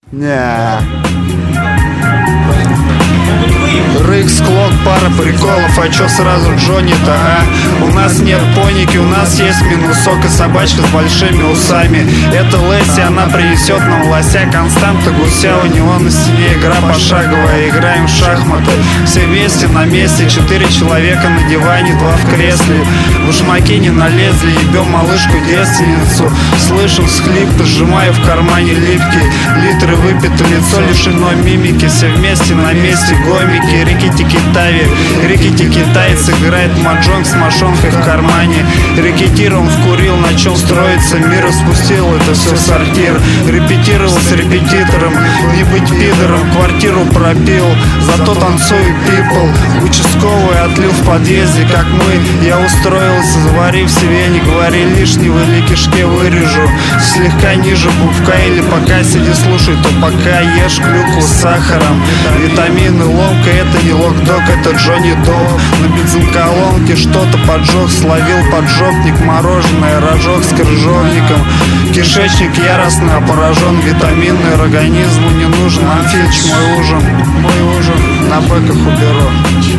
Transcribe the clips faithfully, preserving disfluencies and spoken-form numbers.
Не. Рык, склок, пара приколов, а чё сразу Джонни-то, а? У нас нет поники, у нас есть минусок и собачка с большими усами. Это Лесси, она принесет нам лося, Константа, гуся, у него на стене игра пошаговая, играем в шахматы. Все вместе на месте, четыре человека на диване, два в кресле. В башмаки не налезли, ебем малышку-девственницу. Слышим всхлипы, сжимаю в кармане липкий. Литры выпито, лицо лишено мимики. Все вместе на месте, гомики, рикки-тики-тави. Рикки-тики-тайц играет маджонг с мошонкой в кармане. Рекетиром вкурил, на чем строится мир, спустил это все в сортир. Репетировал с репетитором, не быть пидором, квартиру пропил, зато танцую пипл. Участковый отлил в подъезде, как мы, я устроился, заварив себе, не говори лишнего, или кишке вырежу. Слегка ниже пупка, или пока сиди слушай, то пока ешь клюкву с сахаром. Витамины, ломка, это не локдог, это Джонни Дог. На бензоколонке что-то поджег, словил поджопник, мороженое, рожок с крыжовником. Кишечник яростно поражен, витаминный организму не нужен. Амфич, мой ужин, мой ужин на бэках уберу.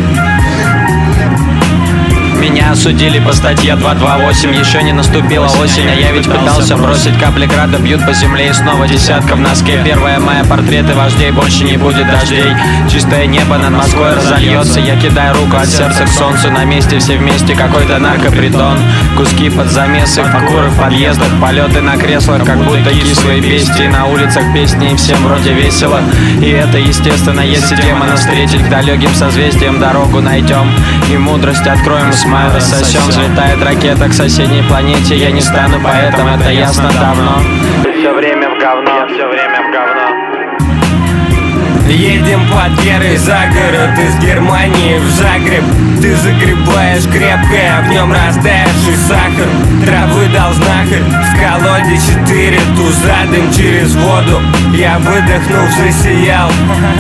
Меня осудили по статье два два восемь. Еще не наступила осень, а я ведь пытался бросить. Капли града бьют по земле и снова десятка в носке. Первое мая, портреты вождей, больше не будет дождей. Чистое небо над Москвой разольется. Я кидаю руку от сердца к солнцу. На месте все вместе какой-то наркопритон. Куски под замесы, покуры в подъездах, полеты на креслах, как будто кислые бестии. На улицах песни и всем вроде весело. И это естественно, если демона встретить, к далеким созвездиям дорогу найдем. И мудрость откроем и с мая рассосем. Взлетает ракета к соседней планете. Я не стану поэтом, это ясно давно. Ты все время в говно, я все время в говно. Едем под Герой за город, из Германии в Загреб. Ты загребаешь крепкое, в нем растаявший сахар. Травы дал знахарь, в колоде четыре туза, дым через воду. Я выдохнув, засиял.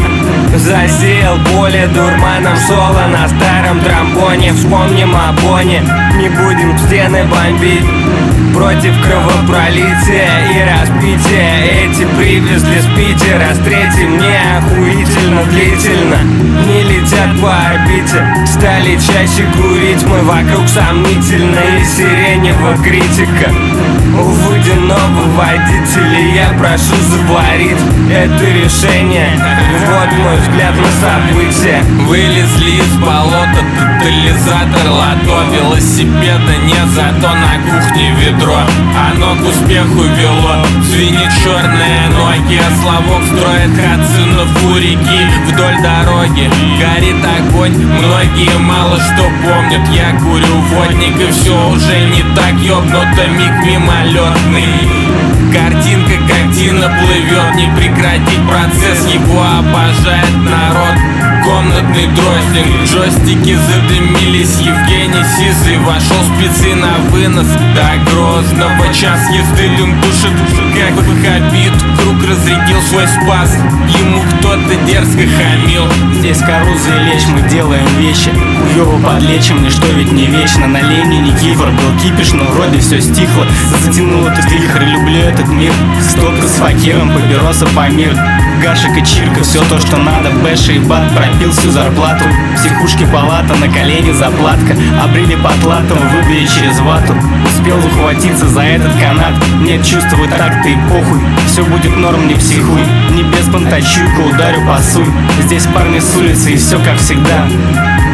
Засеял поле дурманом, соло на старом тромбоне. Вспомним о Боне, не будем стены бомбить. Против кровопролития и распития. Эти привезли с Питера, с третьим мне охуительно длительно. Не летят по орбите, стали чаще курить. Мы вокруг сомнительной и сиреневого критика. У водяного водителя я прошу заварить это решение. Вот мой взгляд на события. Вылезли из болота, тотализатор лото. Велосипеда нет, зато на кухне ведро. Оно к успеху вело. Звенит черные ноги, а Славок строит хацинов у реки. Вдоль дороги горит огонь, многие мало что помнят. Я курю водник и все уже не так ёбнуто. Миг мимолетный, картинка, картина плывет. Не прекратить процесс, его обожает народ. Комнатный дроздинг, джойстики задымились. Евгений Сизый вошел спецы на вынос до Грозного. Час езды дым душит, как хабит. Круг разрядил свой спас, ему кто-то дерзко хамил. Здесь Каруза и Лечь, мы делаем вещи. Хуёво подлечим, ничто ведь не вечно. На Ленине Кипр был кипиш, но вроде все стихло. Затянул этот вихрь, люблю этот мир. Стопка с факиром, папироса Памир. Гашек и чирка, все то, что надо. Бэша и бат, пропил всю зарплату. Психушки палата, на колени заплатка. Обрили потлатом, выбили через вату. Успел ухватиться за этот канат. Нет, чувствую так-то и похуй. Все будет норм, не психуй. Не без понточуйка, ударю по суй. Здесь парни с улицы и все как всегда.